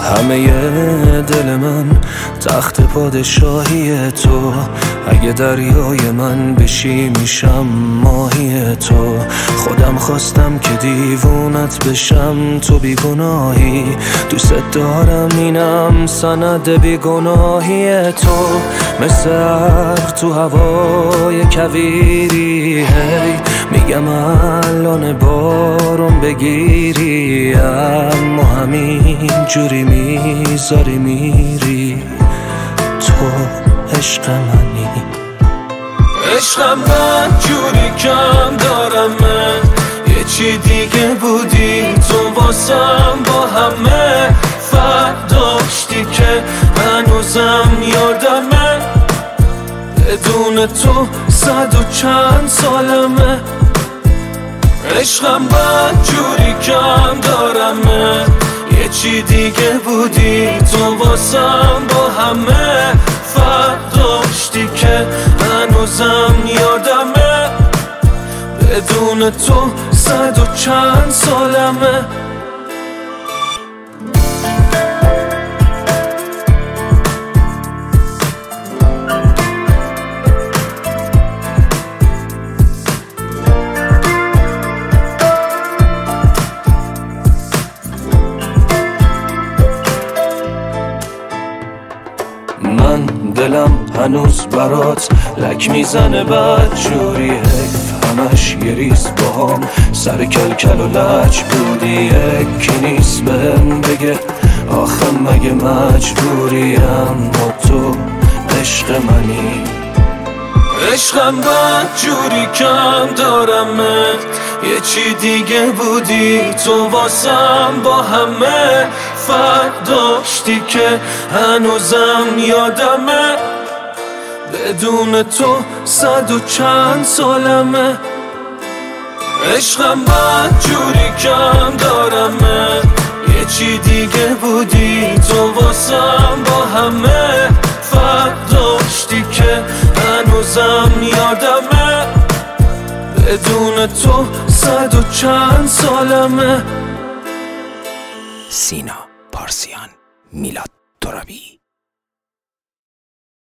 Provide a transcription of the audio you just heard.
همه دل من تخت پادشاهی تو، اگه دریای من بشی میشم ماهی تو. خودم خواستم که دیوونت بشم، تو بیگناهی، دوست دارم اینم سند بیگناهی تو. مثل ابر تو هوای کویری، هی میگم الان بارون بگیری، اما همین جوری میذاری میری. تو عشق منی، عشقم من جوری کم دارم، من یه چی دیگه بودی تو واسم، با همه فرق داشتی که هنوزم یادمه. بدون تو 100 و چند سالمه. عشقم من جوری کم دارم، من یه چی دیگه بودی تو واسم، با همه فرق داشتی که هنوزم یادمه. بدون تو 100 و چند سالمه. من دلم هنوز برات لک میزنه بدجوری، حیف همش یه ریز باهام سر کلکل و لج بودی. یکی نیست بهم بگه آخه مگه مجبوری، اما تو عشق منی. عشقم من جوری کم دارم، من یه چی دیگه بودی تو واسم، با همه فرق داشتی که هنوزم یادمه. بدون تو 100 و چند سالمه. عشقم من جوری کم دارم، من یه چی دیگه بودی تو واسم، با همه فرق داشتی که هنوزم یادمه. بدون تو 100 و چند سالمه. سینا پارسیان، میلاد ترابی.